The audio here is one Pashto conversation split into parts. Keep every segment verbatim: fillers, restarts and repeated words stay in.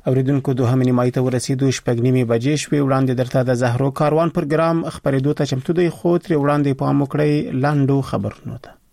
اوریدونکو دوه نیمایي ته ورسېدو شپږ نیمې بجې شوې. وړاندې درته د زهرو کاروان پروګرام خبرېدو ته چمتو دی، خو تر وړاندې پام وکړئ لاندو خبرونو ته.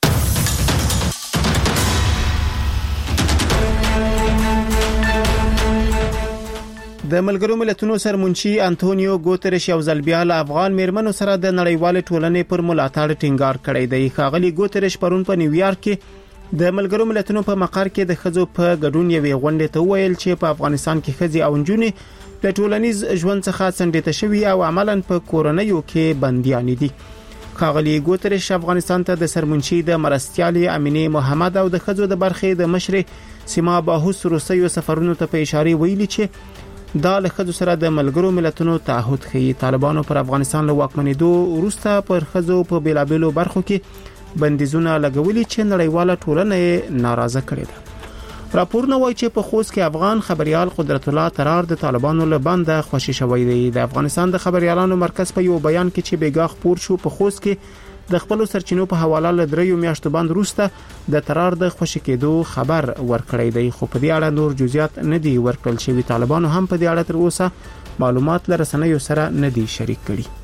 د ملګرو ملتونو سرمنشي انټونیو ګوتریش یو ځل بیا له افغان میرمنو سره د نړیوال ټولنې پر ملاتړ ټینګار کړی دی. ښاغلي ګوتریش پرون په نیویارک کې د ملګرو ملتونو په مقر کې د ښځو په ګډون یوې غونډې ته وویل چې په افغانستان کې ښځې او نجونې د ټولنیز ژوند څخه څنډې شوي او عملاً په کورنیو کې بنديان دي. ښاغلي ګوتریش افغانستان ته د سرمنشي د مرستیالې امینه محمد او د ښځو د برخې د مشرې سیما باهوس روسیو سفرونو ته په اشاره ویلي چې دا له ښځو سره د ملګرو ملتونو تعهد ښیي. طالبانو پر افغانستان له واکمنېدو وروسته پر ښځو په بیلابېلو برخو کې بندیزونه لګولي چې نړیواله ټولنه یې ناراضه کړې ده. راپورونه وایي چې په خوست کې افغان خبريال قدرت الله ترار د طالبانو له بنده خوشي شوی دی. د افغانستان د خبريالانو مرکز په یو بیان کې چې بیګا خبر شو په خوست کې د خپل سرچینو په حواله ل دریو میاشتو باندې وروسته د ترار د خوشی کېدو خبر ورکړی دی، خو په دې اړه نور جزئیات نه دی ورکړل شوی. طالبانو هم په دې اړه تر اوسه معلومات له رسنیو سره نه دی شریک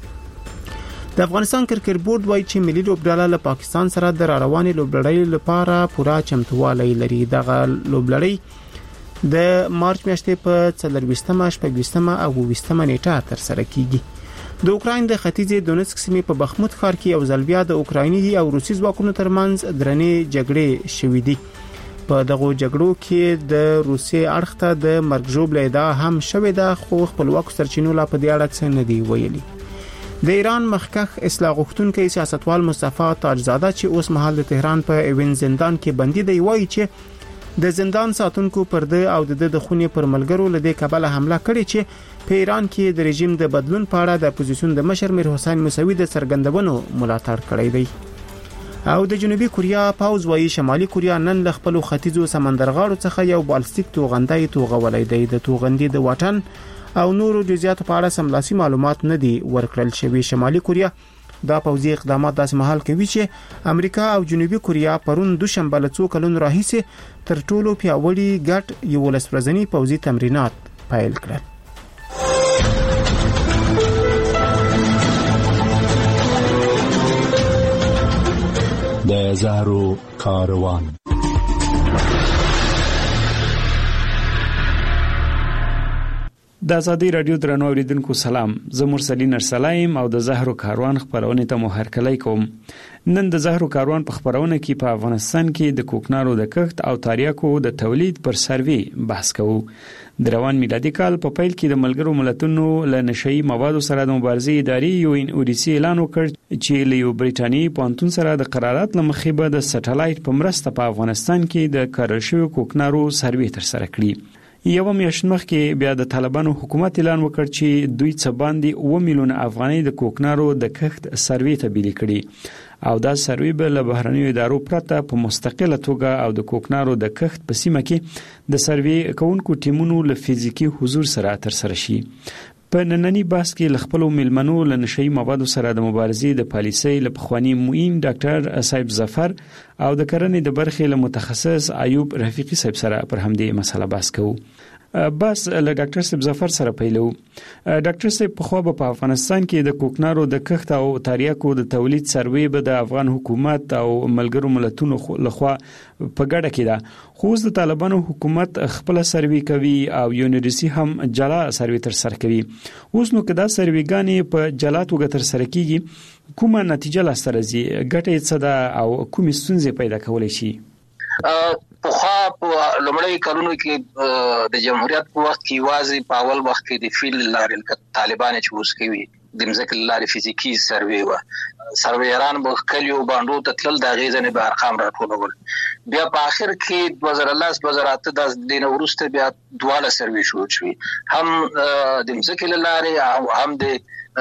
کړي. د افغانستان کرکټ بورډ وایي چې ملي لوبډله له پاکستان سره د رواني لوبډلې لپاره پوره چمتووالی لري. دغه لوبډلې د مارچ میاشتې په څلرويشتمه، شپږويشتمه او اوويشتمه نیټه تر سره کیږي. د اوکراین د ختیځې دونسک سیمې په بخموت ښار کې یو ځل بیا د اوکرایني او روسي ځواکونو ترمنځ درنې جګړې شوې دي. په دغه جګړو کې د روسي اړخ ته د مرګ ژوبله ادعا هم شوې ده، خو خپلواکو سرچینو لا په دې اړه څه نه دی ویلي. د ایران مخکښ اصلاح غوښتونکي سیاستوال مصطفی تاجزاده چې اوس مهال د تهران په ایوین زندان کې بندي دی، وایي چې د زندان ساتونکو پر د او د د خونې پر ملګرو له دې کبله حمله کړې چې په ایران کې د رژیم د بدلون په اړه د اپوزیسیون د مشر میر حسین موسوي د څرګندونو ملاتړ کړی دی. او د جنوبي کوریا پاوز وایي شمالي کوریا نن له خپل ختیځو سمندرغاړو څخه یو بالستیک توغندۍ توغولای دی. د توغندې د واټن او نورو جزئیاتو په اړه سملاسي معلومات نه دي ورکړل شوی. شمالي کوریا دا پوځي اقدامات داسې مهال کوي چې امریکا او جنوبي کوریا پرون دوشنبه له څو کلونو راهیسې تر ټولو پیاوړي ګډ یو لس ورځنی پوځي تمرینات پیل کړل. د زهرو کاروان. د ازادي رادیو درنو اوریدونکو سلام، زه مرسلین ارسلایم او د زهرو کاروان خبرونه ته مو هرکلی کوم. نن د زهرو کاروان په خبرونه کې په افغانستان کې د کوکنارو د کښت او تاریاکو د تولید پر سروي بحث کوو. د روان میلادي کال په پیل کې د ملګرو ملتونو له نشئی موادو سره د مبارزې ادارې یو ان اودیسی اعلان وکړ چې له یو بریټانیایی پوهنتون سره د قرارداد لمخې به د سټلایټ په مرسته په افغانستان کې د کارل شوی کوکنارو سروي تر سره کړي. یو میاشت مخکې بیا د طالبانو حکومت اعلان وکړ چې دوی څه باندې اوه میلیونه افغانۍ د کوکنارو د کښت سروي ته بیل کړي او دا سروي به له بهرنیو ادارو پرته په مستقله توګه او د کوکنارو د کښت په سیمه کې د سروي کوونکو ټیمونو له فزیکی حضور سره تر سره شي. په نننی بحث کې ل خپل ملمنو له نشئی موادو سره د مبارزې د پالیسۍ له پخوانی معین ډاکټر صاحب ظفر او د کرنې د برخې له متخصص ایوب رفیقی صاحب سره پر همدې مسله بحث کوو. بس له ډاکټر صاحب ظفر سره پیلو. ډاکټر صاحب په خو په افغانستان کې د کوکنارو د کښت او تاریاکو د تولید سروي به د افغان حکومت او ملګرو ملتونو لخوا په ګډه کې ده، خو د طالبانو حکومت خپل سروي کوي او یونیورسيټي هم جلا سروي تر سره کوي. اوس نو کدا سرويګانی په جلا توګه تر سره کیږي، کومه نتیجه لاسته راځي، ګټه څه ده او کومې ستونزې پیدا کولای شي؟ په خوا په لومړی کلونو کې د جمهوریت په وخت کې واځي په اول وخت کې د فیل لارې طالبان چې اوس کوي د مځکې لارې فزیکی سروي و سرویران به کلیو باندې ته تل د غیزنه به ارقام راټولول. بیا په اخر کې دوه زره لس دوه زره اته د دینه ورسته بیا دواله سروي شروع شوه، هم د مځکې لارې او هم د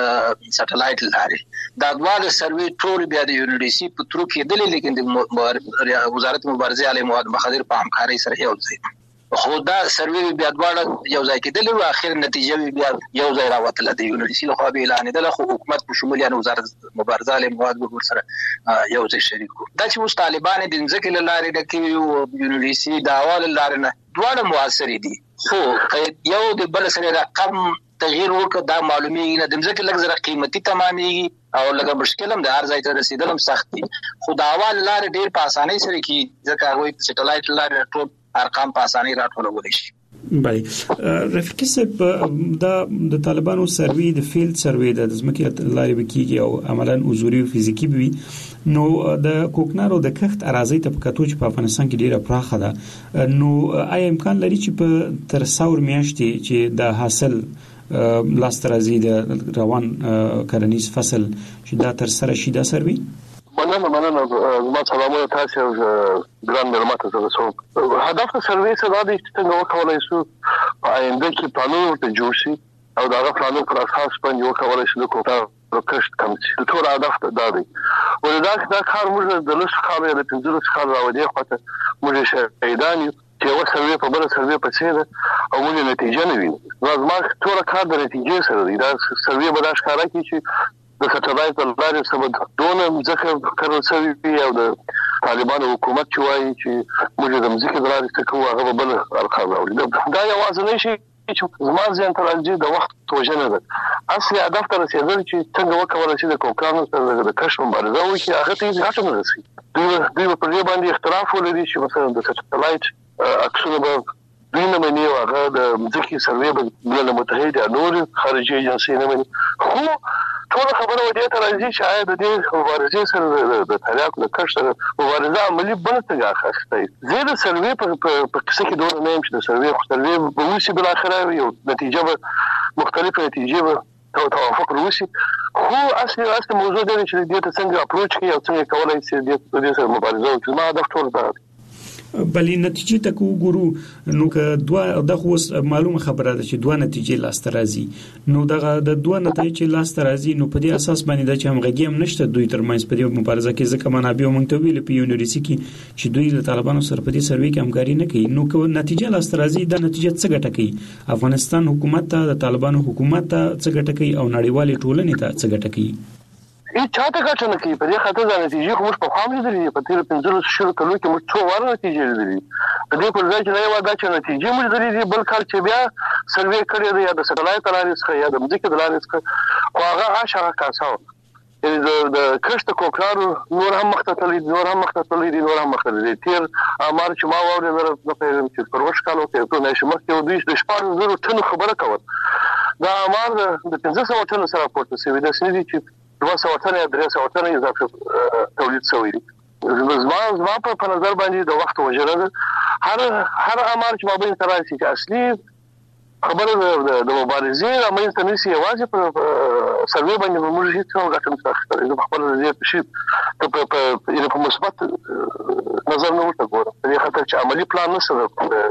سټلایټ لارې. دا دواله سروي ټول بیا د یونیورسيټي په ترو کې دلی، لیکن د وزارت مبارزې علی مواد مخدر په همکارۍ سره یو ځای خو دا سروي بیا دواړه یو ځای کېدل او اخر نتیجه بیا یو ځای راوتله د یونیورسيټي له خوا به اعلان کړل خو حکومت په شمول یعنی وزارت مبارزه له مواد ور سره یو ځای شریک دا چې اوس طالبان د ځکه لاره د کې یونیورسيټي د اول لاره نه دواړه موثر دي خو یو د بل سره رقم تغییر وکړه دا معلومیږي نه د ځکه لږ زره قیمتي تمامېږي او لږه مشکل هم د هر ځای ته رسیدل هم سخت دي خو دا اول لاره ډیر په اسانۍ سره کې ځکه هغه سټلایټ لاره ټول ارقام په اسانۍ راټولول شي. بله رفیقي صاحب دا د طالبانو سروي د فیلډ سروي د ځمکې لارې وکیږي او عملاً حضوري او فزیکی وي نو د کوکنارو د کښت اراضي ته په کتو چې په افغانستان کې ډیره پراخه ده نو آیا امکان لري چې په تر څور میاشتې چې د حاصل لاسترازي د روان کرنیز فصل چې دا تر سره شي دا سروي؟ مننه مننه زما سلامونه تاسو ګران ملمت تاسو هدف سروي څه دی چې څنګه وکولای شو په آینده کې پلانونه ته جوړ شي او دا غوښتنه پر اساس باندې وکولای شو د کوټه کښت کم شي ټول هدف دا دی ولدا دا کار موږ د لږ کار یا د پنځه کار راوړي خو موږ شهیدان چې و سروي په بل سروي په څیر او موږ نتیجه نه وینو زما ټول کار د نتیجې سره دی دا سروي به دا ښکارا کی چې د سټلایټ په لارې سبب دونه ځکه کارول شوی او د طالبانو حکومت چې وایي چې موږ د ځمکې د لارې څخه کوو هغه بل ارقام راوړي دا یوازې نه شي چې زما ځین تر راځي د وخت توجه ده اصلي هدف ته رسیدل چې څنګه وکولای شي د کوکانو سره د کښت مبارزه وکړي هغه ته ځکه نه رسي دوی دوی په دې باندې اختلاف ولري چې مثلا د سټلایټ اکسونه به دوی نه مني او هغه د ځمکې سروي به ملل متحده نور خارجي ایجنسي نه مني خو ټول خبره ودی ته راځي چې آیا د دې مبارزې سره د تاریخ د کښت سره مبارزه عملی بل څنګه اخیسته زه د سروي په کیسه کې دوه نه يم چې د سروي خو سروي به وسی بل اخره یو نتیجه به مختلفه نتیجه به توافق وروسي خو اصلي اصلي موضوع دی چې دې ته څنګه اپروچ کوي او څنګه کولای شي د دې سره مبارزه وکړي ما د ټول دا بلې نتیجې ته کو ګورو نو که دوه د خو معلومه خبره ده چې دوه نتیجې لاست راځي نو دغه د دوه نتیجې لاست راځي نو په دې اساس باندې د چې همغږي هم نشته دوی ترمنځ په دې مبارزه کې ځکه منابع مونږ ته ویل په یونیورسيټي کې چې دوی له طالبانو سره په دې سروي کې همکاري نه کوي نو که نتیجه لاست راځي د نتیجه څه ګټه کوي افغانستان حکومت ته د طالبانو حکومت ته څه ګټه کوي او نړیوالې ټولنې ته څه ګټه کوي ای چاته ګټه نه کوي په دې خاطر د نتیجې خو موږ په خام لیدلې په تیر پنځه شهور کلو کې موږ څو واره نتیجې لیدلې په دې پر ځای چې نه یو دا چې نتیجې موږ لیدلې بل کال چې بیا سروي کړی دی یا د سټلایټ لارې څخه یا د ځمکې د لارې څخه خو هغه عاشقه کاساو د کښت کوکرارو نور هم مختلف دي نور هم مختلف دي نور هم مختلف دي تیر امر چې ما وره د پیغام چې پر وښ کالو کې په نشه مخ کې دوی د شپږ زره ټن خبره کوي دا امر د پنځه سوه ټن سره پورته شوی د سړي چې دوه سوه ټن یا درې سوه ټن اضافه تولید شوی دی زما زما په نظر باندې د وخت وجره هر هر امر چې مابین تر راشي چې اصلي خبره د مبارزې د مېنځ نشي یوازې په سروي باندې موږ هیڅ څه غاټم څه د خپل دې شي په په په مثبت نظر نه ورته ګورم په دې خاطر چې عملی پلان نشته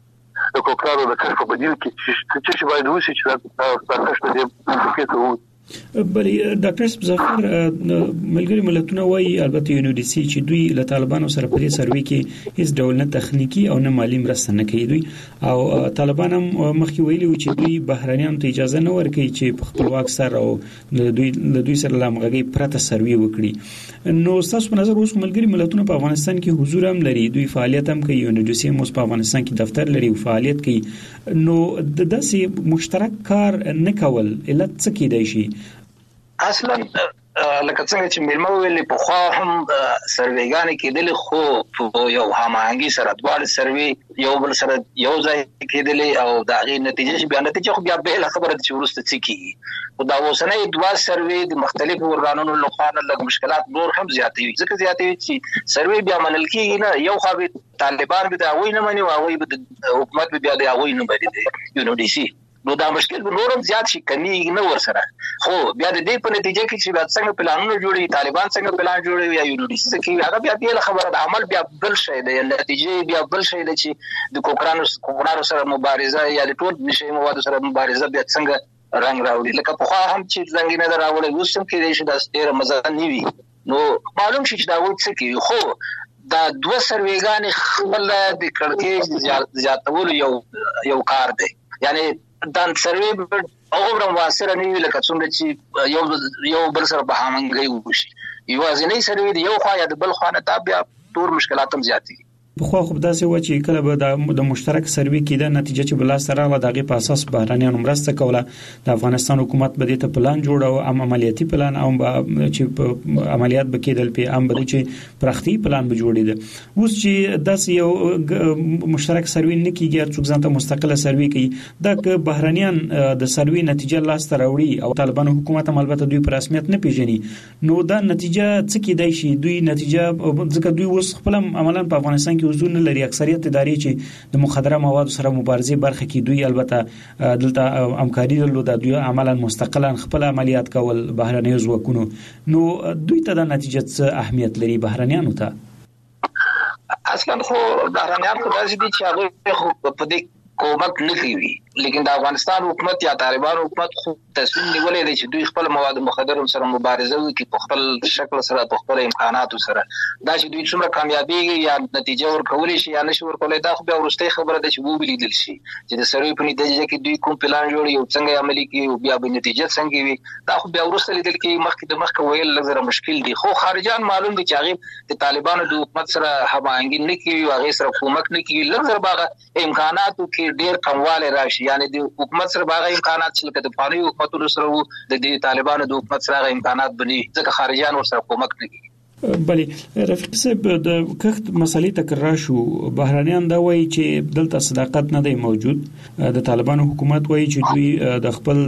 د کوکرارو د کار په بدیل کې چې باید وشي چې دا کښت دې کې ته بلې ډاکټر ظفر ملګری ملتونه وایي البته یونیورسيټي چې دوی له طالبانو سره په دې سروي کې هیڅ ډول نه تخنیکی او نه مالی مرسته نه کوي دوی او طالبان هم مخکې ویلي چې دوی بهرانيانو ته اجازه نه ورکوي چې په خپلواک سره او دوی له دوی سره لامغږي پرته سروي وکړي نو تاسو په نظر اوس ملګری ملتونه په افغانستان کې حضور هم لري دوی فعالیت هم کوي یونیورسيټي مو په افغانستان کې دفتر لري او فعالیت کوي نو د داسې مشترک کار نه کول علت څه کېدای شي اصلا لکه څنګه چې ملمو ویلې په خو هم سرویګان کېدل خو په یو هماهنګي سره دواړه سروي یو بل سره یو ځای کېدل او دا غي نتیجه بیا نتیجه خو بیا به خبره چې ورسته څه کیږي او دا اوسنۍ دوا سروي د مختلفو ورغانونو لخوا لږ مشکلات نور هم زیاتوي ځکه زیاتوي چې سروي بیا منل کیږي نه یو خو طالبان به دا وای نه مني او وای حکومت به بیا دا وای نه مني یونیورسيټي نو دا مشکل به نورم زیات شي کمی نه ور سره خو بیا د دې په نتیجه کې چې بیا څنګه پلانونه جوړي طالبان څنګه پلان جوړي یا یونیورسيټي کې هغه بیا بیا خبره د عمل بیا بل شي د نتیجه بیا بل شي د چې د کوکرانو کوکرانو سره مبارزه یا د ټول نشي مواد سره مبارزه بیا څنګه رنگ راوړي لکه په خو هم چې څنګه نه راوړي وسم کې د شه د ستاره مزه نیوي نو معلوم شي چې دا و څه کې خو دا دوه سروېګان خپل د کړکېچ زیاتول یو یو کار دی. یعنی دا سروې اوغره موثر نه وي لکه څومره چې یو یو بل سره به همغږي وشي. یوازینی سروې دی یو خوا یا د بل خوا نه دا بیا ټول مشکلات هم زیاتېږي. بخوا خو داسې و چې کله به د مشترک سروې کې د نتیجه چې بل سره راغله دغه په اساس بهرانيانو مرسته کوله. د افغانستان حکومت به د پلان جوړاو ام عملیاتي پلان او چې عملیات به کېدل په ام به چې پرختی پلان به جوړیده. اوس چې داسې یو مشترک سروې نه کیږي څوک ځانته مستقله سروې کوي د بهرانيان د سروې نتیجه لاس ته راوړي او طالبان حکومت هم البته دوی په رسمیت نه پیژني. نو دا نتیجه څه کیدای شي؟ دوی نتیجه ځکه دوی اوس خپل عملاً په افغانستان کې وزون لري. اکثریت ادارې چې د مخدره موادو سره مبارزه برخه کې دوی البته دلته همکاري درلوده، دوی عملاً مستقلا خپل عملیات کول بهرنیو ځواکونو. نو دوی ته د نتیجه څه اهمیت لري بهرنیانو ته؟ اصلا خو بهرنیان خو داسې دي چې هغه خو په دې کومک نه کوي، لیکن د افغانستان حکومت یا طالبان حکومت خو تصمیم نیولې دی چې دوی خپل مواد مخدر سره مبارزه وکړي په خپل شکل سره په خپل امکاناتو سره. دا چې دوی څومره کامیابیږي یا نتیجه ورکولای شي یا نشي ورکولای دا خو بیا ورسته خبره ده چې وو ولیدل شي چې د سروې په نتیجه کې دوی کوم پلان جوړي او څنګه عملي کوي او بیا به نتیجه څنګه وي دا خو بیا ورسته لیدل کې مخکې د مخکې ویل لږه مشکل دي. خو خارجان معلوم دي چې هغه د طالبانو د حکومت سره هماهنګي نه کوي او هغه سره کومک نه کوي. لږه باغه امکاناتو کې ډېر کمواله راشي، یعنی د حکومت سره باغ امکانات چې د فاري حکومتونو سره وو د طالبانو د حکومت سره امکانات بني ځکه خارجيان ورسره کومک نه کوي. بلی رفیق صاحب د کښت مسلې تکرار شو. بهرانيان دا وایي چې دلته صداقت نه دی موجود. د طالبانو حکومت وایي چې دوی د خپل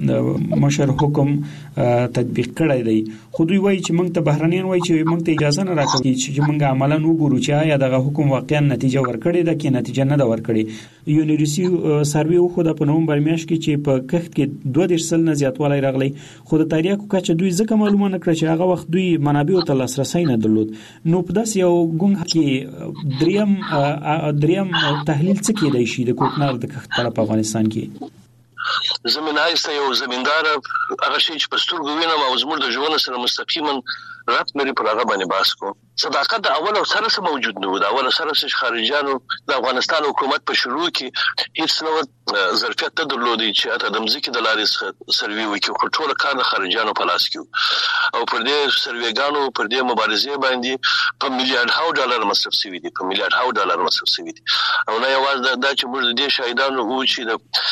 د مشر حکم تطبیق کړی دی، خو دوی وایي چې موږ ته بهرانيان وایي چې موږ ته اجازه نه راکوي چې موږ عملاً وګورو چې آیا دغه حکم واقعا نتیجه ورکړي ده کې نتیجه نه ده ورکړي. یونیورسي سروې خو د نومبر میاشت کې چې په کښت کې دوه دېرش سل نه زیاتوالی راغلی، خو د تاریخو کچه دوی ځکه معلومه نه کړ چې هغه وخت دوی منابع ته لاسرسی نه درلود. نو په داس یو ګونګ کې دریم دریم تحلیل څه کېدای شي د کوکنار د کښت په افغانستان کې؟ زمينایسته یو زمیندار هغه شی چې په سترګو وینم او زموږ د ژوند سره مستقیما رات مری پر هغه باندې باس کو. صداقت د اول او سره سره موجود نه و. د اول سره سره خارجانو د افغانستان حکومت په شروع کې هیڅ نو ظرفیت ته درلودي چې اته د مزکی د لارې سروي وکړي، خو ټول کار د خارجانو په لاس کې او پر دې سرویګانو پر دې مبارزې باندې په میلیارډ هاو ډالر مصرف شوی دي په میلیارډ هاو ډالر مصرف شوی دي. او نه یوازې دا چې موږ د دې شاهدانو وو چې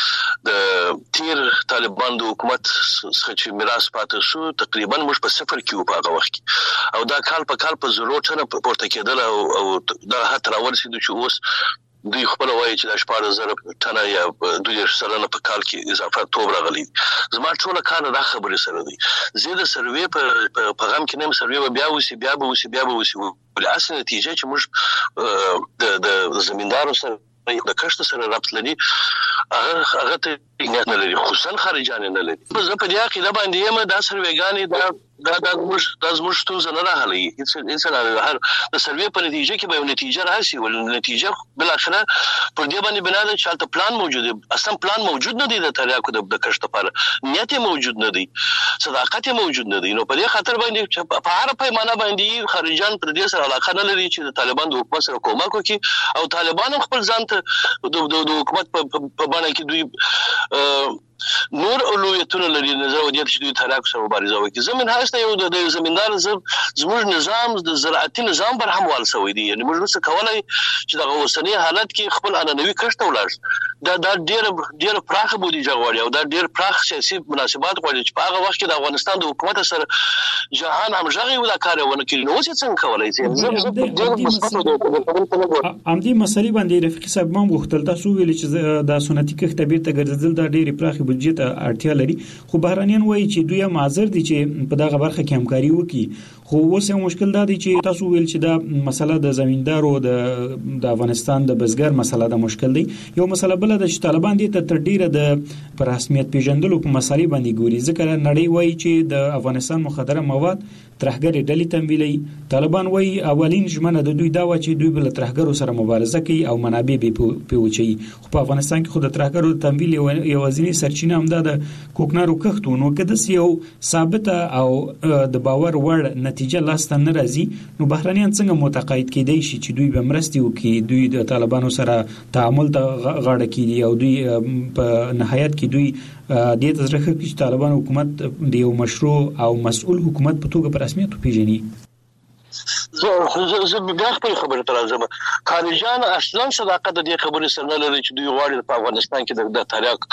د د تیر طالبان د حکومت څخه چې میراث پاتې شو تقریبا موږ په صفر کې په هغه وخت کې او دا کال په کال په زرو ټنه پورته کېدل او دا هات راورسېدو چې اوس دوی خپل وایي چې د شپږ زره ټنه یا دوه دېرش سلنه په کال کې اضافه توب راغلی. زما ټول کار دا خبرې سره دی. زه د سروې په پیغام کې نیم سروې بیا وسی بیا به وسی بیا به وسی ول اصل نتیجه چې موږ د د زمیندارو سره د کښت سره رابط لري هغه هغه ته نه لري، خصوصا خارجان نه لري. زه په دې عقیده باندې یم دا سروېګانې دا دا د موږ د موږ ستونزه نه راغلي. انسان هر د سروې په نتیجه کې به نتیجه راشي ول نتیجه بل اخره پر دې باندې بنا ده چې حالت پلان موجود دی. اصلا پلان موجود نه دی د تریاکو د کښت لپاره، نیت موجود نه دی، صداقت موجود نه دی. نو په دې خاطر باندې په هر پیمانه باندې خارجان پر دې سره علاقه نه لري چې د طالبان د حکومت سره کومک وکړي او طالبان خپل ځان ته د حکومت په باندې کې دوی نور اولویتونه لري. نظر ودیت چې دوی تریاکو سره مبارزه وکړي. زمين هسته یو د زمیندار زموږ نظام د زراعتي نظام پر هموال شوی دی. یعنی موږ څه کولای چې د اوسنی حالت کې خپل انانوي کښت ولاړ دا د ډیر ډیر پراخ بودیجه غواړي او دا ډیر پراخ سیاسي مناسبات غواړي چې په هغه وخت کې د افغانستان د حکومت سره جهان همغږي ولا کار ونه کړي. نو څه څنګه کولای شي؟ ام دې مسلې باندې رفیق صاحب مم غوښتل تاسو ویل چې د سنتي کښت بیرته ګرځېدل دا ډیر پراخ بودیجه ته اړتیا لري، خو بهرانيان وایي چې دوی معذر دي چې په دغه برخه کې همکاري وکړي. خو اوس یو مشکل دا دی چې تاسو ویل چې دا مسله د زمیندارو د د افغانستان د بزګر مسله د مشکل دی. یو مسله بل د طالبان دي ته تر ډیره د پر رسمیت پیژندلو په مسلې باندې ګوري، ځکه نړۍ وایي چې د افغانستان مخدره مواد ترهګری ډلې تمویلي. طالبان وایي اولین ژمنه د دوی دا و چې دوی بل ترهګرو سره مبارزه کوي او منابع به پیوچي. خو په افغانستان کې خو د ترهګرو تمویل یو ځینی سرچینه هم ده د کوکنارو کښت. نو کده یو ثابته او د باور وړ نتیجه لاسته نه راځي نو بهرانيان څنګه متقاعد کېدای شي چې دوی به مرستي وکړي دوی د طالبانو سره تعامل ته غاړه کړي او دوی په نهایت کې دوی د دې ترخه چې طالبان حکومت د یو مشروع او مسؤل حکومت په توګه په رسمیت پیژني. زه زه بیا خپل خبره تر راځم. خارجان اصلا صداقت د دې خبرې سره نه لري چې دوی غواړي په افغانستان کې د تاریخ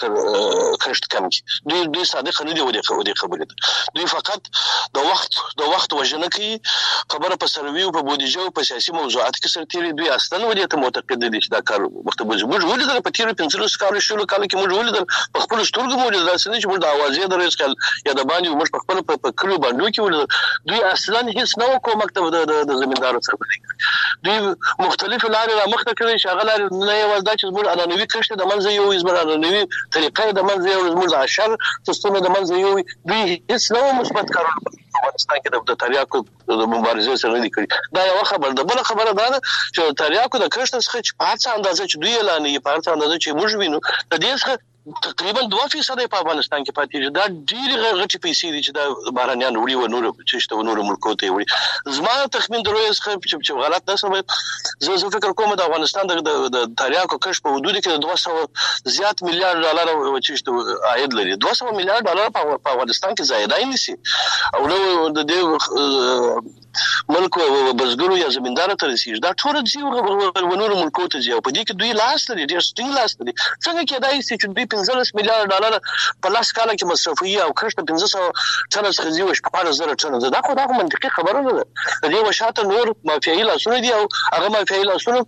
کښت کم کړي. دوی دوی صادق نه دي ودې خبرې دوی فقط د وخت د وخت وژنه کوي. خبره په سروي او په بودیجه او په سیاسي موضوعات کې سره تیری. دوی اصلا ودې ته معتقد دي چې دا کار وخت به موږ ولیدل په تیر پنځلس کال شلو کال کې موږ ولیدل په خپل سترګو موږ داسې نه چې موږ د اوازې د رئیس کال یا د باندې موږ په خپل په کلو باندې کې ولیدل. دوی اصلا هیڅ نه وکړ مکتب د د زمیندارو سره دوی مختلف لارې را مخته کړي چې هغه لارې نه یوازې دا چې زموږ عنعنوي کښت د منځ یو زموږ عنعنوي طریقې د منځ یو زموږ د اشر سیستم د منځ یو دوی هیڅ نه مثبت کارونه په افغانستان کې د تاریخو د مبارزې سره نه کړی. دا یو خبر ده. بل خبره ده چې تاریخو د کښت څخه چې په هڅه اندازه چې دوی اعلان یې په هڅه اندازه چې موږ وینو د دې څخه تقریبا دوه فیصد په افغانستان کې پاتې دي. دا ډېر غټي پیسې دي چې دا بهرانيان وړي و نور چې شته نور ملکو ته وړي. زما تخمین دروي چې غلط نه سم زه زه فکر کوم د افغانستان د تاریخو کښ په حدود کې دوه سوه زیات میلیارډ ډالر چې شته عاید لري. دوه سوه میلیارډ ډالر په افغانستان کې زیاتای نشي او نو د دې ملک او بزګرو یا زمیندار ته رسیږي. دا ټول دي ونور ملکو ته ځي او په دې کې دوی لاس لري ډېر ستینګ لاس لري. څنګه کېدای شي چې دوی پنځلس میلیارډ ډالر په لاس کال کې مصرفي او کښت پنځه سوه ټنه څخه زیات شپږ زره ټنه. دا خو دا منطقي خبره نه ده. د دې وشاته نور مافیایي لاسونه دي او هغه مافیایي لاسونه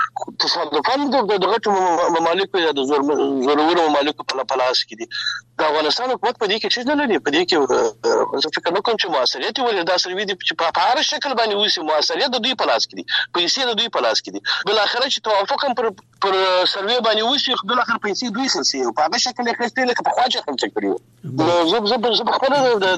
تصادفاً د دغه ممالک یا د زورورو ممالک په لاس کې دي. د افغانستان حکومت په دې کې څه نه لري. په دې کې زه فکر نه کوم چې موثریت ولري. دا سروي دي چې په هر شکل باندې وسی موثریت د دوی په لاس کې دي. پیسې د دوی په لاس کې دي. بل اخر چې توافق هم پر پر سروي باندې وسی بل اخر پیسې دوی سلسي په هغه شکل کې خسته لکه په خواجه هم څه کړیو. زه زه زه خپل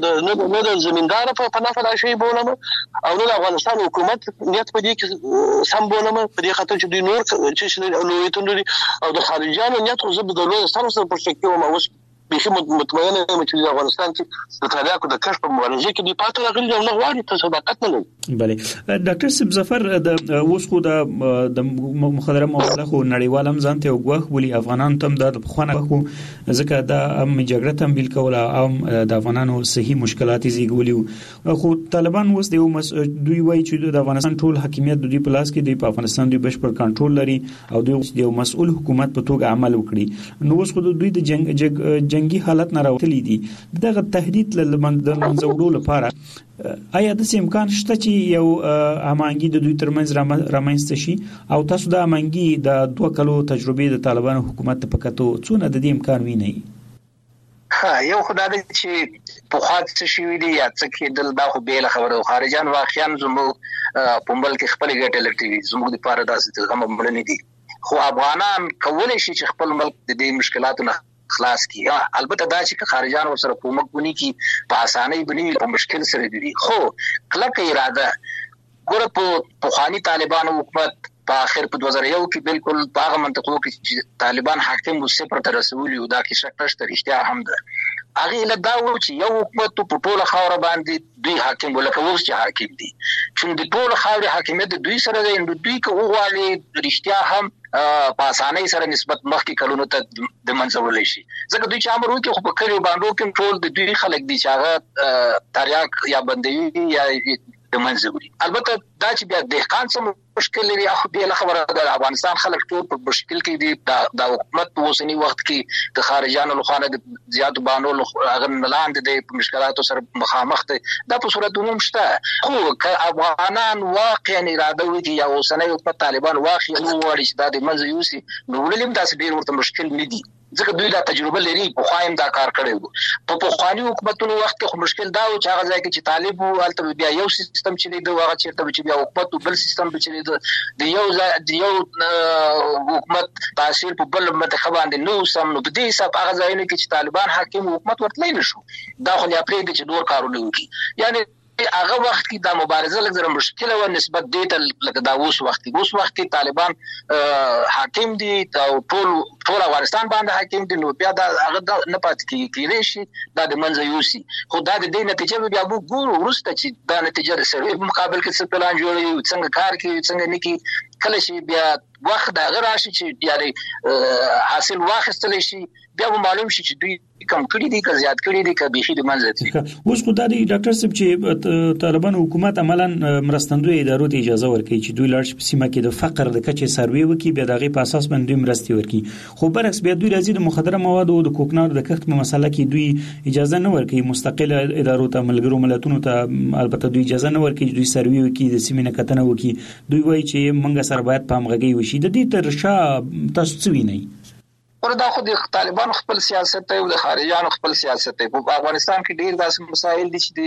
د نه د زمیندار په پناه فلا شي بولم او نو د افغانستان حکومت نیت په دې کې سم بولم په دې خاطر چې دوی نور چې نو یتونري او د خارجانو نیت خو زه د دولت سره سره پرسپکټیو ما اوس بيخي مطمئنه یم چې د افغانستان کې د تاریخ د کښت په مبارزه کې دی پاتې راغلي او نه غواړي ته صداقت نه لري. بله ډاکټر صاحب ظفر د اوس خو د مخدره مواد خو نړیوال هم ځانته یو غوښ ولي افغانان تم د خونه خو ځکه دا ام جګړه تم بیل کوله ام د افغانانو صحیح مشکلات زیږولیو خو طالبان اوس د دوی وایي چې د افغانستان ټول حاکمیت د دوی په لاس کې دی په افغانستان دوی بشپړ کنټرول لري او دوی د یو مسؤل حکومت په توګه عمل وکړي. نو اوس خو دوی د جنگ جنگي حالت نه راوتلي دي. دغه تهدید له منځوړو لپاره آیا د امکان شته چې یو امانګي د دوی ترمنځ رامنځته شي او تاسو د امانګي د دوه کلو تجربې د طالبانو حکومت په کتو څونه د دې امکان ویني؟ ها یو خدای دې چې په خاطر شي وي دي یا څه کې دل دا خو به خبره خارجان واقعا زموږ په ملک خپل ګټه لټوي زموږ د پاره داسې غم مړنی دي خو افغانان کولای شي چې خپل ملک د دې مشکلاتو نه خلاص کی. البته دا چې خارجان ورسره کومک ونی کی په اسانۍ بنی په مشکل سره دي خو کلک اراده ګور په خواني طالبانو حکومت په اخر په دوه زره یو کې بالکل باغ منطقو کې چې طالبان حاکم و صفر تر رسولي او دا کې شک نشته رښتیا هم ده. هغه له دا و چې یو حکومت په ټوله خاور باندې دوی حاکم ولکه اوس چې حاکم دي چې د ټوله خاور حاکمیت دوی سره دی نو دوی کو غواړي رښتیا هم په اسانۍ سره نسبت مخکې کلونو ته د منځولې شي ځکه دوی چې امر وکړي خو په کلیو باندې کوم ټول د دوی خلک دي چې هغه تاریخ یا بندوي یا د منځوري. البته دا چې بیا دهقان سم مشکل لري اخو به خبره د افغانستان خلک ټول په مشکل کې دي. د حکومت په اوسنی وخت کې د خارجانو لخوا د زیات بانو هغه ملاند د مشکلاتو سره مخامخ دي. دا په صورت عموم شته خو افغانان واقعا اراده وکړي یا اوسنی حکومت طالبان واقعا وړي چې د منځ یوسي نو ولیم تاسو ډیر ورته مشکل نه دي ځکه دوی دا تجربه لري په خوایم دا کار کړی. په پخواني حکومتونو وخت کې مشکل دا و چې هغه ځای کې چې طالب وو البته بیا یو سیستم چې دی هغه چیرته چې بیا حکومت بل سیستم چې دی یو د یو حکومت تاثیر په بل منتخب باندې نو سم نو د دې حساب هغه ځای نه کې چې طالبان حاکم حکومت ورتلای نشو دا خو نه پرې دي چې نور کارونه وکړي. یعنی هغه وخت کې د مبارزه لږ مشکله و نسبت دې ته لکه دا اوس وخت کې اوس وخت کې طالبان حاکم دي او ټول ټول افغانستان باندې حاکم دي، نو بیا دا هغه نه پاتې کېږي شي دا د منځ یوسي. خو دا د دې نتیجه بیا موږ ګورو وروسته چې دا نتیجه د سروې په مقابل کې څه پلان جوړوي، څنګه کار کوي، څنګه نه کوي. کله چې بیا وخت دا غیر راشي چې یعنی حاصل واخیستل شي بیا به معلوم شي چې دوی کم کړي دي که زیات کړي دي که بيخي د منځ دي. اوس خو دا دی ډاکټر صاحب چې طالبان حکومت عملاً مرستندوی ادارو ته اجازه ورکړي چې دوی لاړ شي په سیمه کې د فقر د کچې سروې وکړي، بیا دغه په اساس باندې مرستې ورکړي. خو برعکس بیا دوی راځي د مخدره موادو او د کوکنارو د کښت په مسله کې دوی اجازه نه ورکړي مستقله ادارو ته، ملګرو ملتونو ته البته دوی اجازه نه ورکړي دوی سروې وکړي، د سیمې نه کتنه وکړي. دوی وایي چې موږ سره باید په همغږي وشي. د دې تر شا تاسو څه وینئ؟ وردا خو د طالبانو خپل سیاست دی او د خارجيانو خپل سیاست دی. په افغانستان کې ډیر داسې مسایل دي چې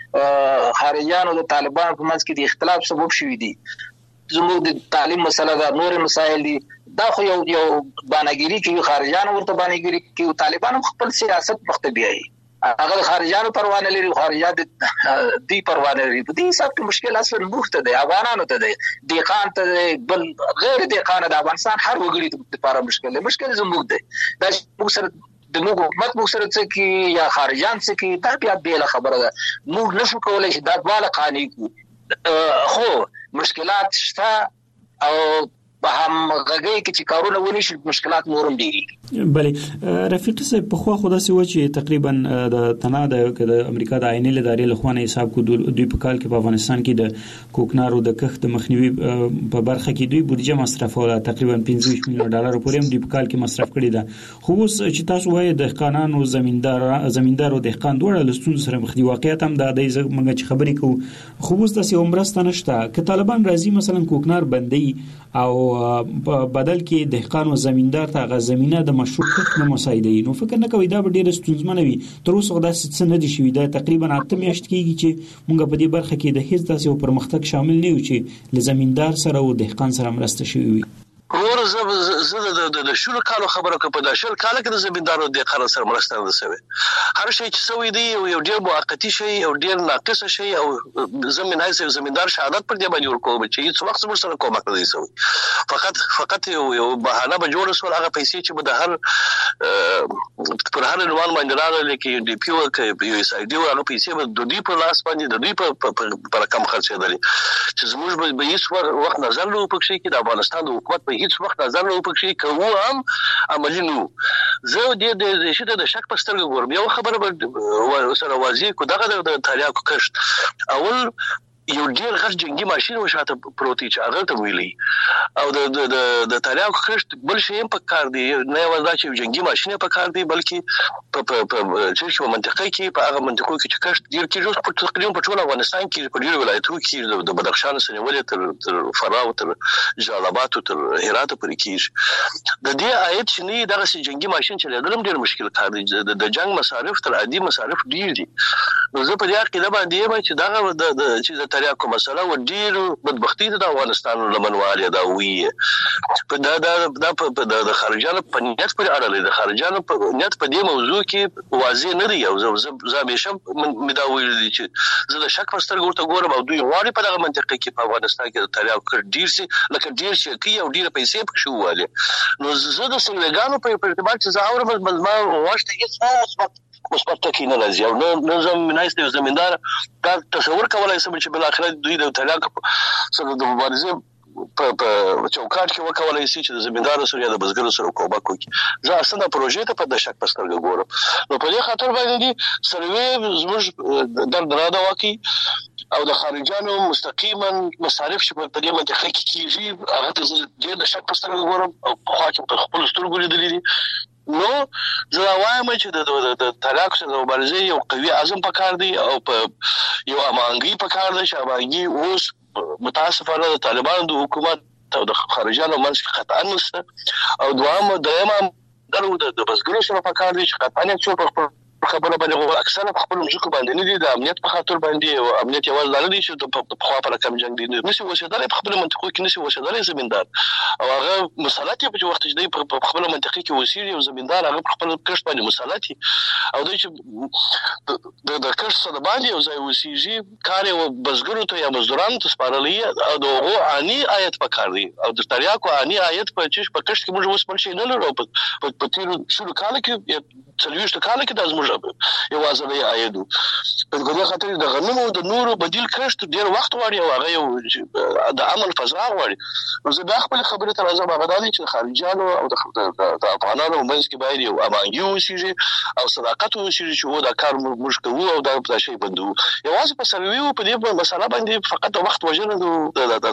د خارجيانو د طالبانو په منځ کې د اختلاف سبب شوي دي. زموږ د تعلیم مسله دا نور مسایل دي، دا خو یو یو بانګيري کې خارجيانو ورته بانګيري کې طالبانو خپل سیاست مخته بیاي. هغه خارجيانو پروا نه لري، خارجيات دي پروا نه لري. په دې حساب کې مشکل اصلا مخته دی، افغانانو ته دی، دیقان ته بل غیر دیقان د افغانستان هر وګړي لپاره مشکل دی. مشکل زموږ دی دا موږ سره د موږ حکومت موږ سره څه کی یا خارجيان څه کی دا بیا بیل خبره ده. موږ نشو کولای چې دا ډول قانوني کو خو مشکلات شته او په هم غږی کې چې کارونه ونی شي مشکلات نورم ډیری. بله رفیق صاحب په خو خدا سي و چې تقریبا د تنا د امریکا د عیني لداري لخوانه حساب کو دوی په کال کې په افغانستان کې د کوکنارو د کښت مخنیوي په برخه کې دوی بودیجه مصرفوله تقریبا پنځه میلیون ډالر پورې هم دوی په کال کې مصرف کړی ده. خو اوس چې تاسو وایي د قانونو زمیندار زمیندار او دهقان دوړه لستون سره مخ دي، واقعیت هم دا د موږ چې خبرې کوو خو اوس تاسو عمرسته نشته که طالبان راځي مثلا کوکنار بندي او بدل کې دهقان او زمیندار ته غو زمينه د مشروع کښت نه مساعدي، نو فکر نه کوي دا به ډیره ستونزمنه وي. تر اوسه دا څه نه دي شوي، دا تقریبا اته میاشت کېږي چې موږ په دې برخه کې د هیڅ داسې پرمختګ شامل نه یو چې ل زمیندار سره او دهقان سره مرسته شوي وي. ور زه زه د شلو کالو خبره کوم په داشل کال کې د زمیندارو د قرار سره مرسته نه شوی. هر شي چې سوي دی یو ډیر موقتی شي او ډیر ناقص شي او زمين هاي زمیندار شهادت پر دی باندې ورکوم چې هیڅ وخت سره سره کومه کوي سوي. فقط فقط یو یو بهانه به جوړ سول هغه پیسې چې به د هر پر هر عنوان باندې راغلي کې ډي پی او کې یو اس اي ډي او هغه پیسې به د دوی په لاس باندې د دوی په پر کم خرڅېدل چې زموږ به هیڅ وخت نظر نه وکړي چې د افغانستان د حکومت هیڅ وخت نظر نه وکړي کوو هم عملی نو. زه د دې شته د شک په سترګو ګورم. یو خبره به سره واضح کو دغه د تاریاکو کښت اول یو ډیر غټ جنگي ماشين وشاته پروتي چې هغه ته ویلي او د د د تاریاکو کښت بل شي په کار دی نه وځي چې جنگي ماشين په کار دی بلکې په په چې په منطقه کې په هغه منطقو کې چې کښت ډیر کېږي په تقریبا په ټول افغانستان کې په ډیر ولایتونو کې د بدخشان سره ولې تر تر فراو تر جلال آباد تر هرات پورې کېږي. د دې آیت چې نه دغه سي جنگي ماشين چې لګلم ډیر مشکل کار دی. د جنگ مصارف تر عادي مصارف ډیر دي. نو زه په دې اړه کې دا باندې چې دغه د چې تاریاکو مسله و ډیر بدبختی د افغانستان لمنواله دا وی په دا دا په د خارجانو په نیت پر اړه لري. د خارجانو په نیت په دې موضوع کې واضح نه دی او زه زه همیشه مدا ویل دي چې زه د شک په سترګو ورته ګورم او دوی غواړي په دغه منطقه کې په افغانستان کې د تاریاکو ډیر سي لکه ډیر شي کې او ډیر پیسې پکې واله. نو زه د سنگلګانو په ارتباط چې زه اورم بل ما واښته هیڅ مثبت ټکی نه راځي او نو زم منایسته زمیندار دا تصور کولای شم چې بل اخر دوی د تاریاکو سره د مبارزه په په چوکاټ کې وکولای شي چې د زمیندار سره یا د بزګر سره کومک وکړي. زه اصلا پروژې ته په د شک پسترګ ګورم. نو په دې خاطر باندې سروي زموږ در دراده واکي او د خارجانو مستقیما مصارف چې په دې منطقه کې کیږي هغه ته د شک پسترګ ګورم او په خاطر په خپل سترګو لیدلې. نو زه وایم چې د تاریاکو سره مبارزه یو قوي عزم پکار دی او په یو امانګي پکار دی چې امانګي اوس متاسفانه د طالبانو د حکومت او د خارجانو منځ کې قطعا نشته او دوام درېما درو د بزګرو سره پکار دی چې قطعا څو په خبره باندې اکثره خپل مزکو باندې نه دي د امنیت په خاطر باندې او امنیت یوازې نه دي چې په خوا پر کم جنگ دي نشي وسیدل په خپل منطقو کې نشي وسیدل زمیندار او هغه مسالات په وخت چې په خپل منطقه کې وسیږي او زمیندار هغه په خپل کښت باندې مسالات او دوی چې د د کښت سره باندې او ځای وسیږي کار او بزګرو ته یا مزدورانو ته سپارلې او دغه اني آیت پکار دي او د تریاکو اني آیت په چې په کښت کې موږ اوس پر شي نه لرو په په تیر شروع کال کې څلويشت کال کې د ازموږ یو ازادي آیدو په دغه خاطر د غنمو د نورو بدیل کښت ډیر وخت وړي او هغه یو د عمل فضا وړي نو زه د خپل خبره تر ازه باغدادي چې خارجانو او د افغانانو مېز کې باید یو امانګي وشي او صداقت وشي چې و دا کار موږ کوو او دا په شی بندو یوازې په سروي په دې مسله باندې فقط وخت وژنه د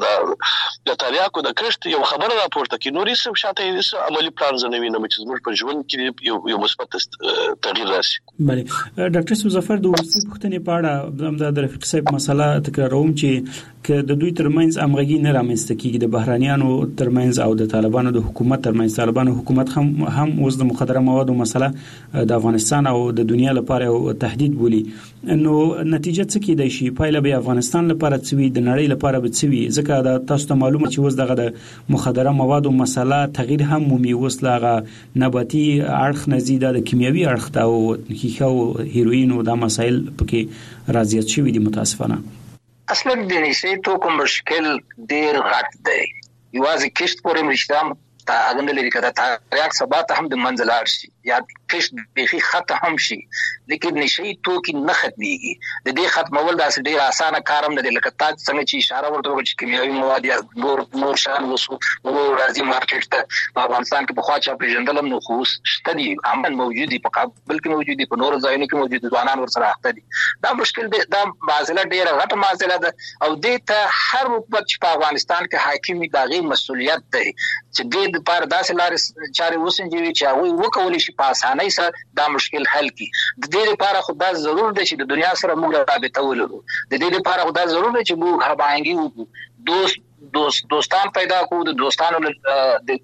د تاریخو د کښت یو خبره راپورته کی نورې څه شاته یې عملی پلان زنوي نه چې موږ په ژوند کې یو یو مثبت تغییر راشي. بله ډاکټر سوزفر د ورسي پښتنې پاړه د رفیق صاحب مسله تکراروم چې ک د دوی ترمنځ امغږی نه رامنځته کیږي د بهرانيانو ترمنځ او د طالبانو د حکومت ترمنځ طالبانو حکومت هم هم اوس د مخدره موادو مسله د افغانستان او د دنیا لپاره یو تهدید بولي نو نتیجه څه کیدای شي پایله به افغانستان لپاره څوي د نړۍ لپاره به څوي ځکه دا تاسو ته معلومه چې اوس دغه د مخدره موادو مسله تغییر هم مومي وسلاغه نباتي اړخ نزيده د کیمیاوي اړخ ته او هیخو هیروین او د مسایل پکې راځي شوی دي متاسفانه اصلا د نشي توکو مشکل ډیر غټ دی یوازې کښت پورې مشتام تا اګند لري کړه تا ریاک سبات هم د منځلار شي یا کښت به خط هم شي لیکن نشي توکي نه ختميږي د دې ختمول داس ډیر اسانه کارم نه دی لکه تاسو څنګه چې اشاره ورته وکړه چې کیمیاوي مواد یا نور نور شان وسو نور راځي مارکیټ ته په افغانستان کې بخوا چا پیژندلم نو خو شته دي امن موجود دي په کابل کې موجود دي په نور ځایونو کې موجود دي ځوانان ورسره اخته دي دا مشکل دی دا معضله ډیره غټه معضله ده او دې ته هر حکومت په افغانستان کې حاکمي داغي مسؤلیت دی چې دې لپاره داسې لارې چارې وسنجوي چې هغه وکولي شي په اسانۍ سره دا مشکل حل کړي د دې لپاره خدا ضرور دی چې د دنیا سره موږ رابطه ولرو د دې لپاره خدا ضرور دی چې موږ هماهنګي وکړو دوست دوست دوستان پیدا کو د دوستانو د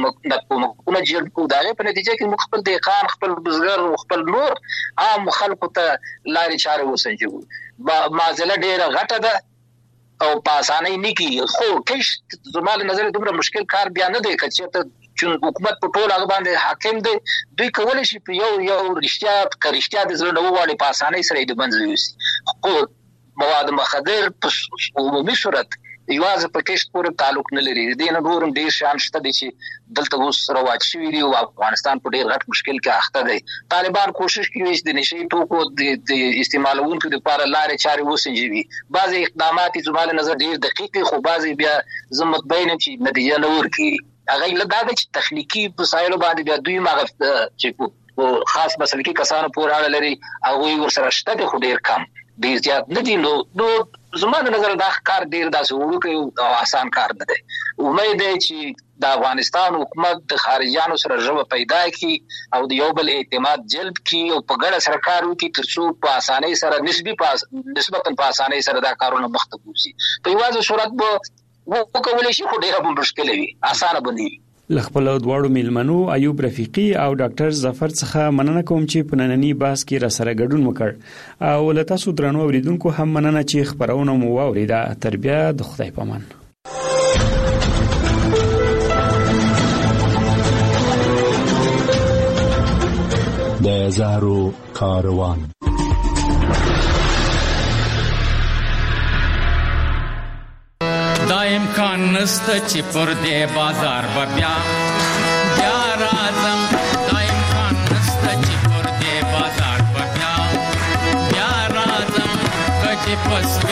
کومه جلب کو دغه په نتیجه کې موږ خپل دهقان خپل بزګر خپل نور عام خلکو ته لارې چارې وسنجو معضله ډیره غټه ده او په اسانۍ نه کیږي خو کښ زموږ نظر دومره مشکل کار بیا نه دی چې چې حکومت په ټول هغه باندې حاکم دی دوی کولای شي په یو یو رښتیا کریشتیا د زړه نووالی په اسانۍ سره د منځ یوسي خو مواد مخدر په عمومي صورت یوازې په کښت پورې تعلق نه لري د دې نورم ډیر شان شته دي چې دلته اوس رواج شوی دی او افغانستان په ډیر غټ مشکل کې اخته دی طالبان کوشش کوي چې د نشي توکو د استعمالونکو لپاره لارې چارې وسنجوي بعضي اقدامات زموږ نظر ډیر دقیق خو بعضي بیا زموږ بین چې نتیجه نه ورکړي هغه لدا د تخنیکی وسایلو باندې بیا دوی ماغه چې خاص مسلکي کسانو پورې اړه لري هغه ورسره شته خو ډیر کم ډیر زیات نه دي نو نو زموږ نظر دا کار ډیر داسې وړوکی او آسان کار نه دی امید دی چې د افغانستان حکومت د خارجيانو سره ژبه پیدا کړي او د یو بل اعتماد جلب کړي او په ګډه سره کار وکړي ترڅو په اسانۍ سره نسبی پاس نسبتا په اسانۍ سره دا کارونه مخته وځي په یوازې صورت به وکولای شي خو ډیره مشکل وي اسانه بني لخپل دواړو میلمنو ایوب رفیقی او ډاکټر ظفر څخه مننه کوم چې په نننی باس کې را سره ګډون وکړ او له تاسو درنو اوریدونکو هم مننه چې خبرونه مو واوریده تربیه د خدای پامان د زهرو کاروان دا امکان نسته چې پر دې بازار بیا بیا راځم دا امکان نسته چې پر دې بازار بیا بیا راځم کچې پس